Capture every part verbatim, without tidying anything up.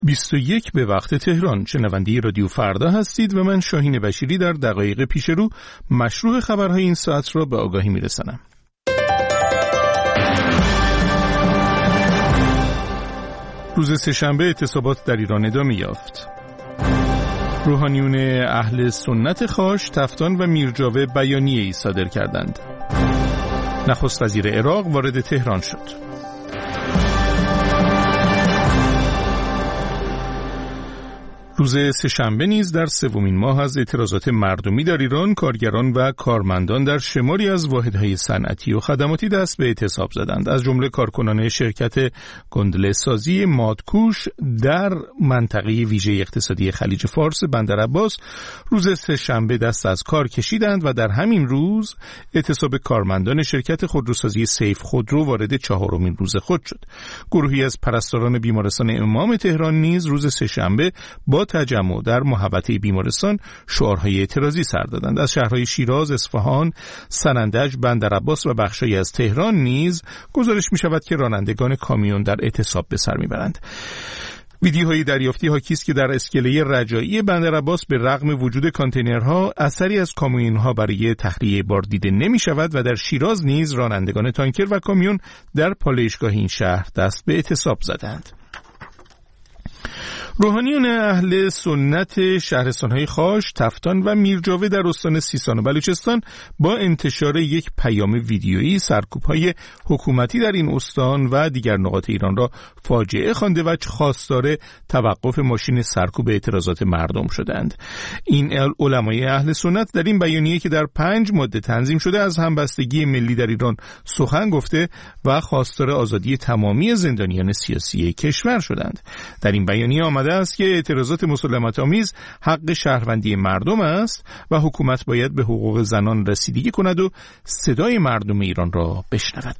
بیست و یک به وقت تهران. شنونده رادیو فردا هستید و من شاهین بشیری در دقایق پیش رو مشروع خبرهای این ساعت را به آگاهی میرسانم. روز سه‌شنبه اعتصابات در ایران ادامه یافت. روحانیون اهل سنت خاش، تفتان و میرجاوه بیانیه‌ای صادر کردند. نخست وزیر عراق وارد تهران شد. روز سه‌شنبه نیز در سومین ماه از اعتراضات مردمی در ایران، کارگران و کارمندان در شماری از واحدهای صنعتی و خدماتی دست به اعتصاب زدند. از جمله کارکنان شرکت گندله سازی مادکوش در منطقه ویژه اقتصادی خلیج فارس بندر عباس روز سه‌شنبه دست از کار کشیدند و در همین روز اعتصاب کارمندان شرکت خودروسازی سیف خودرو وارد چهارمین روز خود شد. گروهی از پرستاران بیمارستان امام تهران نیز روز سه‌شنبه با تجمع در محوطه بیمارستان شعارهای اعتراضی سر دادند. از شهرهای شیراز، اصفهان، سنندج، بندر عباس و بخشی از تهران نیز گزارش می شود که رانندگان کامیون در اعتصاب به سر می برند. ویدیوهای دریافتی حاکی است که در اسکله رجایی بندر عباس به رغم وجود کانتینرها اثری از کامیونها برای تخلیه بار دیده نمی شود و در شیراز نیز رانندگان تانکر و کامیون در پالایشگاه این شهر دست به اعتصاب زدند. روحانیون اهل سنت شهرستان‌های خاش، تفتان و میرجاوه در استان سیستان و بلوچستان با انتشار یک پیام ویدیویی سرکوب‌های حکومتی در این استان و دیگر نقاط ایران را فاجعه خوانده و خواستار توقف ماشین سرکوب اعتراضات مردم شدند. این علمای اهل سنت در این بیانیه که در پنج ماده تنظیم شده از همبستگی ملی در ایران سخن گفته و خواستار آزادی تمامی زندانیان سیاسی کشور شدند. در این بیانیه آمده است که اعتراضات مسالمت آمیز حق شهروندی مردم است و حکومت باید به حقوق زنان رسیدگی کند و صدای مردم ایران را بشنود.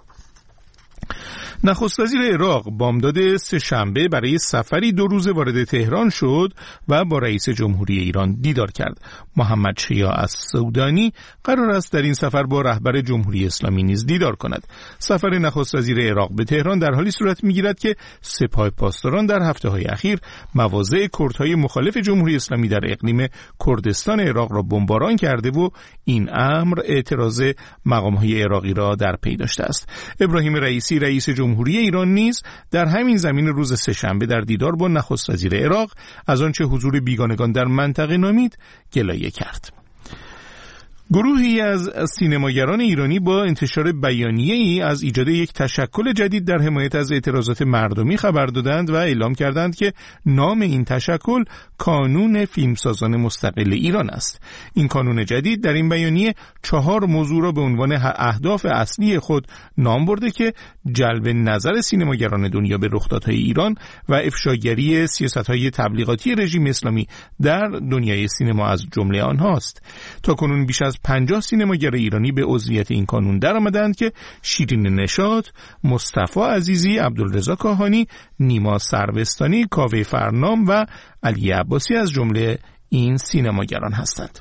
نخست وزیر عراق بامداد سه‌شنبه برای سفری دو روزه وارد تهران شد و با رئیس جمهوری ایران دیدار کرد. محمد شیاع السودانی قرار است در این سفر با رهبر جمهوری اسلامی نیز دیدار کند. سفر نخست وزیر عراق به تهران در حالی صورت می‌گیرد که سپاه پاسداران در هفته‌های اخیر مواضع کردهای مخالف جمهوری اسلامی در اقلیم کردستان عراق را بمباران کرده و این امر اعتراض مقام‌های عراقی را در پی داشته است. ابراهیم رئیسی رئیس جمهوری ایران نیز در همین زمین روز سه‌شنبه در دیدار با نخست وزیر عراق از آنچه حضور بیگانگان در منطقه نامید گلایه کرد. گروهی از سینماگران ایرانی با انتشار بیانیه‌ای از ایجاد یک تشکل جدید در حمایت از اعتراضات مردمی خبر دادند و اعلام کردند که نام این تشکل کانون فیلمسازان مستقل ایران است. این کانون جدید در این بیانیه چهار موضوع را به عنوان اهداف اصلی خود نام برده که جلب نظر سینماگران دنیا به رخدادهای ایران و افشاگری سیاست‌های تبلیغاتی رژیم اسلامی در دنیای سینما از جمله آنهاست. تاکنون بیش از پنجاه سینماگر ایرانی به عضویت این کانون در آمدند که شیرین نشاط، مصطفی عزیزی، عبدالرضا کاهانی، نیما سروستانی، کاوه فرنام و علی عباسی از جمله این سینماگران هستند.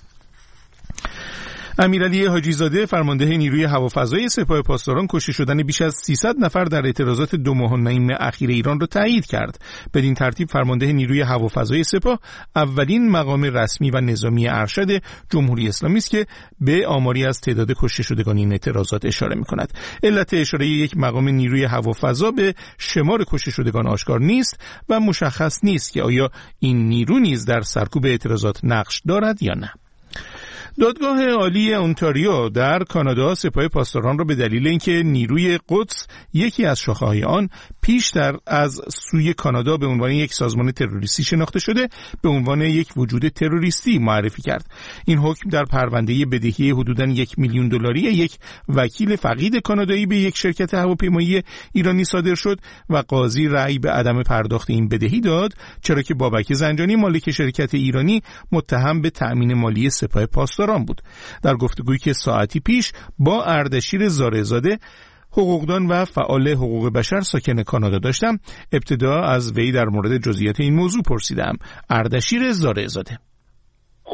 امیرعلی حاجی زاده فرمانده نیروی هوافضای سپاه پاسداران کشته شدن بیش از سیصد نفر در اعتراضات دو ماه و نیم اخیر ایران را تایید کرد. بدین ترتیب فرمانده نیروی هوافضای سپاه اولین مقام رسمی و نظامی ارشد جمهوری اسلامی است که به آماری از تعداد کشته شدگان این اعتراضات اشاره می‌کند. علت اشاره یک مقام نیروی هوافضا به شمار کشته شدگان آشکار نیست و مشخص نیست که آیا این نیرو نیز در سرکوب اعتراضات نقش دارد یا نه. دادگاه عالی اونتاریو در کانادا سپاه پاسداران را به دلیل اینکه نیروی قدس یکی از شاخه‌های آن پیشتر از سوی کانادا به عنوان یک سازمان تروریستی شناخته شده به عنوان یک وجود تروریستی معرفی کرد. این حکم در پرونده بدهی حدوداً یک میلیون دلاری یک وکیل فقید کانادایی به یک شرکت هواپیمایی ایرانی صادر شد و قاضی رأی به عدم پرداخت این بدهی داد، چرا که بابک زنجانی مالک شرکت ایرانی متهم به تأمین مالی سپاه پاسداران بود. در گفتگویی که ساعتی پیش با اردشیر زارعزاده حقوقدان و فعال حقوق بشر ساکن کانادا داشتم، ابتدا از وی در مورد جزئیات این موضوع پرسیدم. اردشیر زارعزاده: خب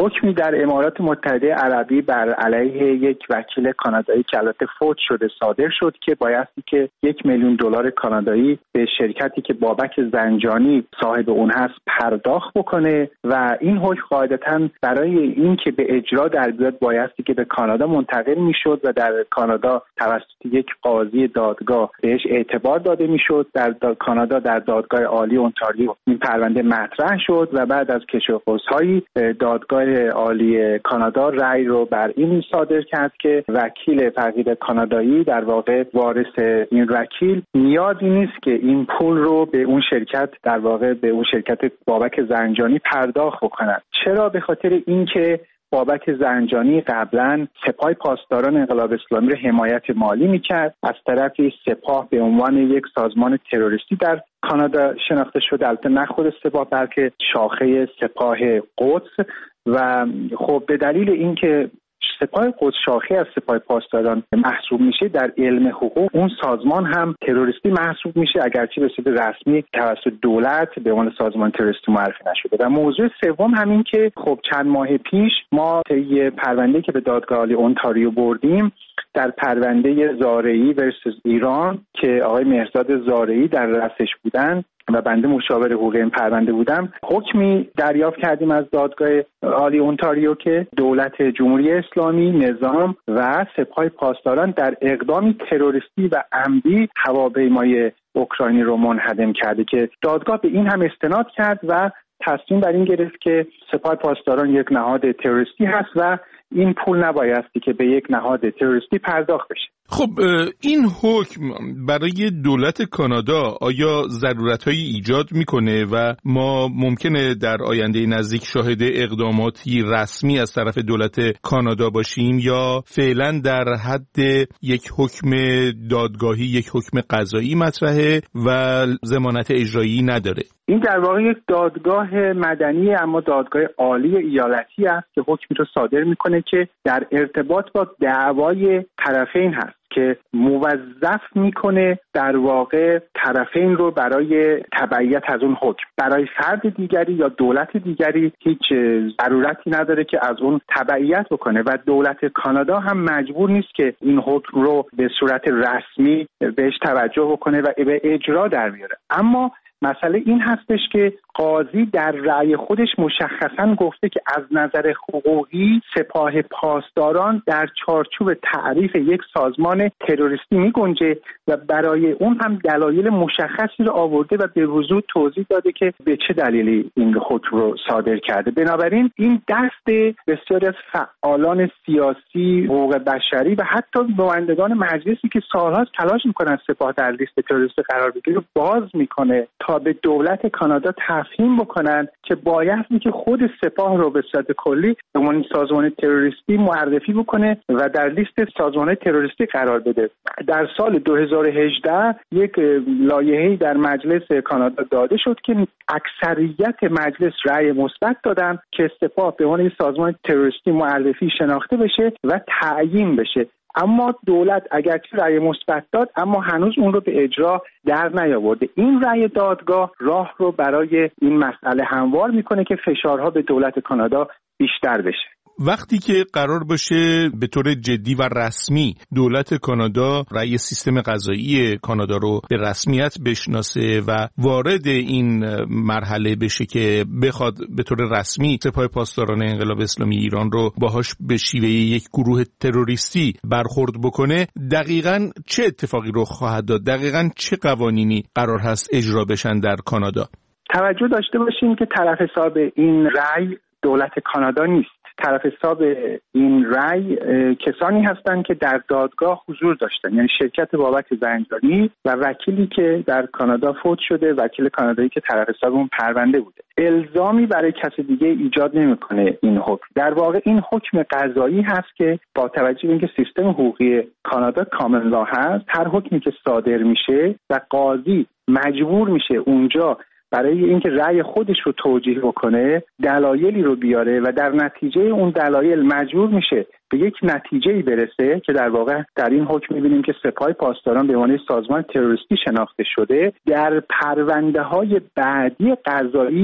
حکمی در امارات متحده عربی بر علیه یک وکیل کانادایی که البته فوت شده صادر شد که بایستی که یک میلیون دلار کانادایی به شرکتی که بابک زنجانی صاحب اون هست پرداخت بکنه و این حکم قاعدتاً برای این که به اجرا در بیاد بایستی که به کانادا منتقل میشد و در کانادا توسط یک قاضی دادگاه بهش اعتبار داده میشد. در دا کانادا در دادگاه عالی اونتاریو این پرونده مطرح شد و بعد از کش و قوس‌هایی دادگاه عالی کانادا رأی رو بر این صادر کرد که وکیل فقید کانادایی در واقع وارث این وکیل نیازی نیست که این پول رو به اون شرکت در واقع به اون شرکت بابک زنجانی پرداخت بکنند. چرا؟ به خاطر اینکه بابک زنجانی قبلا سپاه پاسداران انقلاب اسلامی رو حمایت مالی میکرد. از طرفی سپاه به عنوان یک سازمان تروریستی در کانادا شناخته شده، البته نه خود سپاه بلکه شاخه سپاه قدس. و خب به دلیل اینکه سپاه قدس شاخه از سپاه پاسداران محسوب میشه، در علم حقوق اون سازمان هم تروریستی محسوب میشه، اگرچه به صورت رسمی توسط دولت به عنوان سازمان تروریستی معرفی نشده. و موضوع سوم همین که خب چند ماه پیش ما طی پرونده که به دادگاه عالی اونتاریو بردیم، در پرونده زارعی ورسس ایران که آقای مهرزاد زارعی در رأسش بودن و بنده مشاور حقوقی این پرونده بودم، حکمی دریافت کردیم از دادگاه عالی اونتاریو که دولت جمهوری اسلامی، نظام و سپاه پاسداران در اقدامی تروریستی و عمدی هواپیمای اوکراینی رو منهدم کرده که دادگاه به این هم استناد کرد و تصمیم بر این گرفت که سپاه پاسداران یک نهاد تروریستی هست و این پول نبایستی که به یک نهاد تروریستی پرداخت بشه. خب این حکم برای دولت کانادا آیا ضرورت‌هایی ایجاد میکنه و ما ممکنه در آینده نزدیک شاهد اقداماتی رسمی از طرف دولت کانادا باشیم یا فعلا در حد یک حکم دادگاهی، یک حکم قضایی مطرحه و ضمانت اجرایی نداره؟ این در واقع یک دادگاه مدنی اما دادگاه عالی ایالتی است که حکمی رو صادر میکنه که در ارتباط با دعوای طرفین هست که موظف میکنه در واقع طرفین رو برای تبعیت از اون حکم. برای فرد دیگری یا دولت دیگری هیچ ضرورتی نداره که از اون تبعیت بکنه و دولت کانادا هم مجبور نیست که این حکم رو به صورت رسمی بهش توجه بکنه و به اجرا در بیاره. اما مسئله این هستش که قاضی در رأی خودش مشخصاً گفته که از نظر حقوقی سپاه پاسداران در چارچوب تعریف یک سازمان تروریستی می گنجه و برای اون هم دلایل مشخصی رو آورده و به وضوح توضیح داده که به چه دلیلی این حکم رو صادر کرده. بنابراین این دست بسیاری از فعالان سیاسی، حقوق بشری و حتی نمایندگان مجلسی که سال‌ها تلاش می‌کنن سپاه در لیست تروریستی قرار بگیره رو باز می‌کنه تا به دولت کانادا تفهیم بکنن که بایستی که خود سپاه رو به صورت کلی به عنوان سازمان تروریستی معرفی بکنه و در لیست سازمان تروریستی قرار بده. در سال دو هزار و هجده یک لایحه‌ای در مجلس کانادا داده شد که اکثریت مجلس رأی مثبت دادن که سپاه به عنوان سازمان تروریستی معرفی شناخته بشه و تعیین بشه. اما دولت اگرچه رأی مثبت داد اما هنوز اون رو به اجرا در نیاورده. این رأی دادگاه راه رو برای این مسئله هموار میکنه که فشارها به دولت کانادا بیشتر بشه. وقتی که قرار باشه به طور جدی و رسمی دولت کانادا رأی سیستم قضایی کانادا رو به رسمیت بشناسه و وارد این مرحله بشه که بخواد به طور رسمی سپاه پاسداران انقلاب اسلامی ایران رو باهاش به شیوه یک گروه تروریستی برخورد بکنه، دقیقاً چه اتفاقی رو خواهد داد؟ دقیقاً چه قوانینی قرار هست اجرا بشن در کانادا؟ توجه داشته باشیم که طرف حساب این رأی دولت کانادا نیست. طرف حساب این رأی کسانی هستند که در دادگاه حضور داشتن، یعنی شرکت بابک زنجانی و وکیلی که در کانادا فوت شده، وکیل کانادایی که طرف حساب اون پرونده بوده. الزامی برای کسی دیگه ایجاد نمیکنه این حکم. در واقع این حکم قضایی هست که با توجه به اینکه سیستم حقوقی کانادا کامن لا هست، هر حکمی که صادر میشه و قاضی مجبور میشه اونجا برای اینکه رأی خودش رو توجیه بکنه دلایلی رو بیاره و در نتیجه اون دلایل مجبور میشه به یک نتیجه‌ای برسه که در واقع در این حکم می‌بینیم که سپاه پاسداران به عنوان سازمان تروریستی شناخته شده. در پرونده‌های بعدی قضایی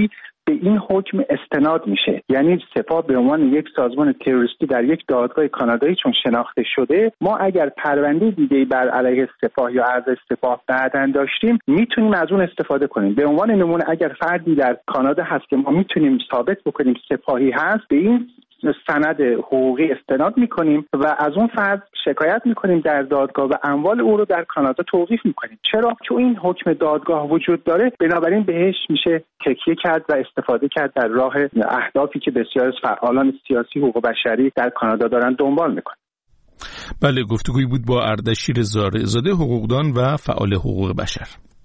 به این حکم استناد میشه. یعنی سپاه به عنوان یک سازمان تروریستی در یک دادگاه کانادایی چون شناخته شده، ما اگر پرونده دیگه‌ای بر علیه سپاه یا اعضای سپاه بعداً داشتیم میتونیم از اون استفاده کنیم. به عنوان نمونه اگر فردی در کانادا هست که ما میتونیم ثابت بکنیم سپاهی هست، به این سند حقوقی استناد میکنیم و از اون فرد شکایت میکنیم در دادگاه و اموال او رو در کانادا توقیف میکنیم. چرا؟ چون این حکم دادگاه وجود داره، بنابراین بهش میشه تکیه کرد و استفاده کرد در راه اهدافی که بسیار از فعالان سیاسی حقوق بشری در کانادا دارن دنبال میکنن. بله، گفتگویی بود با اردشیر زارعزاده، حقوقدان و فعال حقوق بشر.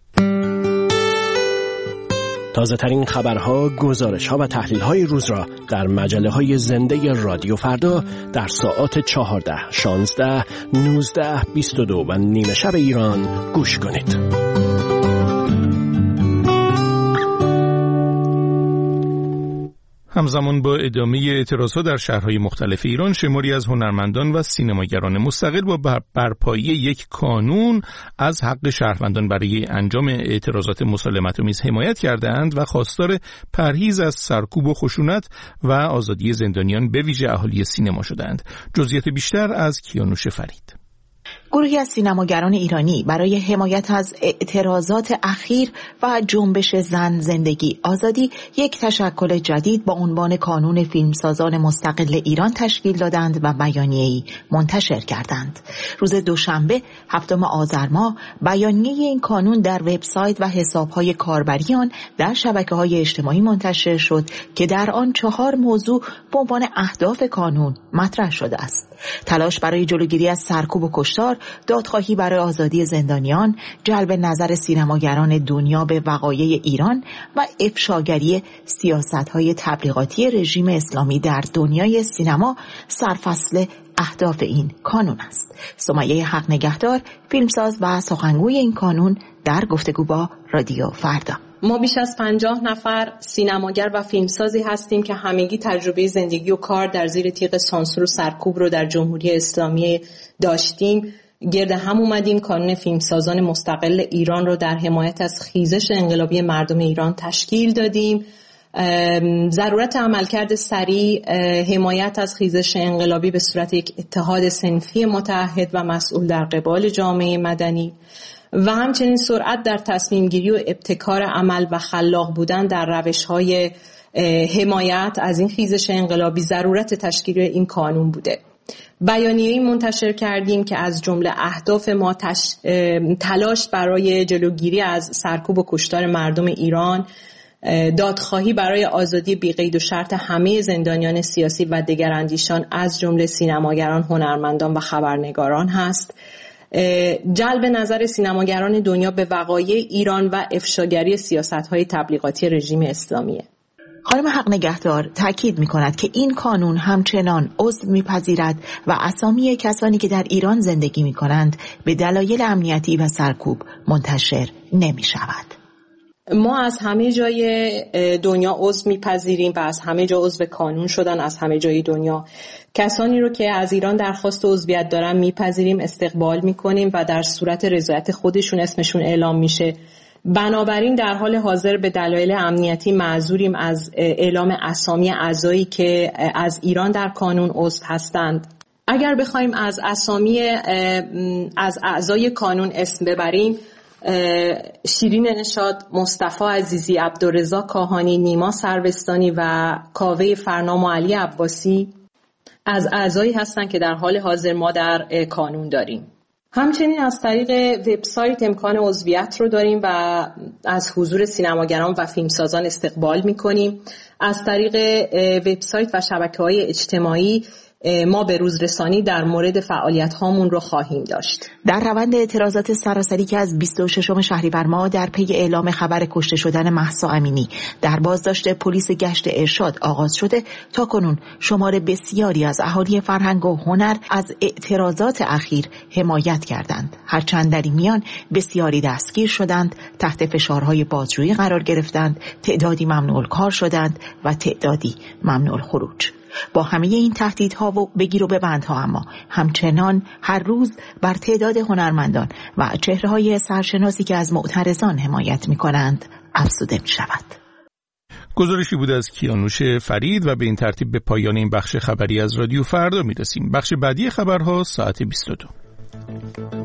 تازه ترین خبرها، گزارش‌ها و تحلیل‌های روز را در مجله‌های زنده رادیو فردا در ساعات چهارده، شانزده، نوزده، بیست و دو و نیمه شب ایران گوش کنید. همزمان با ادامه اعتراضات در شهرهای مختلف ایران، شماری از هنرمندان و سینماگران مستقل با برپایی یک کانون از حق شهروندان برای انجام اعتراضات مسالمت‌آمیز حمایت کردند و خواستار پرهیز از سرکوب و خشونت و آزادی زندانیان به ویژه اهالی سینما شدند. جزئیات بیشتر از کیانوش فرید. گروهی از سینماگران ایرانی برای حمایت از اعتراضات اخیر و جنبش زن زندگی آزادی یک تشکل جدید با عنوان کانون فیلمسازان مستقل ایران تشکیل دادند و بیانیه‌ای منتشر کردند. روز دوشنبه هفتم آذر ماه بیانیه این کانون در وبسایت و حساب‌های کاربری آن در شبکه‌های اجتماعی منتشر شد که در آن چهار موضوع به عنوان اهداف کانون مطرح شده است: تلاش برای جلوگیری از سرکوب و کشتار، دادخواهی برای آزادی زندانیان، جلب نظر سینماگران دنیا به وقایع ایران و افشاگری سیاست‌های تبلیغاتی رژیم اسلامی در دنیای سینما سرفصل اهداف این کانون است. سمیه حق نگهدار، فیلمساز و سخنگوی این کانون، در گفتگو با رادیو فردا: ما بیش از پنجاه نفر سینماگر و فیلمسازی هستیم که همگی تجربه زندگی و کار در زیر تیغ سانسور و سرکوب رو در جمهوری اسلامی داشتیم. گرد هم اومدیم کانون فیلمسازان مستقل ایران رو در حمایت از خیزش انقلابی مردم ایران تشکیل دادیم. ضرورت عملکرد سریع، حمایت از خیزش انقلابی به صورت یک اتحاد صنفی متحد و مسئول در قبال جامعه مدنی و همچنین سرعت در تصمیم گیری و ابتکار عمل و خلاق بودن در روش‌های حمایت از این خیزش انقلابی ضرورت تشکیل این کانون بوده. بیانیه‌ای منتشر کردیم که از جمله اهداف ما تش... تلاش برای جلوگیری از سرکوب و کشتار مردم ایران، دادخواهی برای آزادی بی‌قید و شرط همه زندانیان سیاسی و دگراندیشان از جمله سینماگران، هنرمندان و خبرنگاران هست، جلب نظر سینماگران دنیا به وقایع ایران و افشاگری سیاست‌های تبلیغاتی رژیم اسلامیه. خانم حق نگهدار تاکید می‌کند که این کانون همچنان عضو می‌پذیرد و اسامی کسانی که در ایران زندگی می‌کنند به دلایل امنیتی و سرکوب منتشر نمی‌شود. ما از همه جای دنیا عضو میپذیریم و از همه جا عضو کانون شدن از همه جای دنیا کسانی رو که از ایران درخواست عضویت دارن میپذیریم، استقبال میکنیم و در صورت رضایت خودشون اسمشون اعلام میشه. بنابراین در حال حاضر به دلایل امنیتی معذوریم از اعلام اسامی اعضایی که از ایران در کانون عضو هستند. اگر بخوایم از اسامی از اعضای کانون اسم ببریم، شیرین نشاد، مصطفی عزیزی، عبدالرضا کاهانی، نیما سروستانی و کاوه فرنام و علی عباسی از اعضایی هستند که در حال حاضر ما در کانون داریم. همچنین از طریق وبسایت امکان عضویت رو داریم و از حضور سینماگران و فیلمسازان استقبال می‌کنیم. از طریق وبسایت و شبکه‌های اجتماعی ما به روزرسانی در مورد فعالیت هامون رو خواهیم داشت. در روند اعتراضات سراسری که از بیست و ششم شهریور ماه در پی اعلام خبر کشته شدن مهسا امینی در بازداشت پلیس گشت ارشاد آغاز شده، تا کنون شمار بسیاری از اهالی فرهنگ و هنر از اعتراضات اخیر حمایت کردند. هرچند در این میان بسیاری دستگیر شدند، تحت فشارهای بازجویی قرار گرفتند، تعدادی ممنوع الکار شدند و تعدادی ممنوع الخروج. با همه این تهدیدها و بگیر و ببندها اما همچنان هر روز بر تعداد هنرمندان و چهره‌های سرشناسی که از معترضان حمایت می‌کنند افزوده می‌شود. گزارشی بود از کیانوش فرید و به این ترتیب به پایان این بخش خبری از رادیو فردا میرسیم. بخش بعدی خبرها ساعت بیست و دو.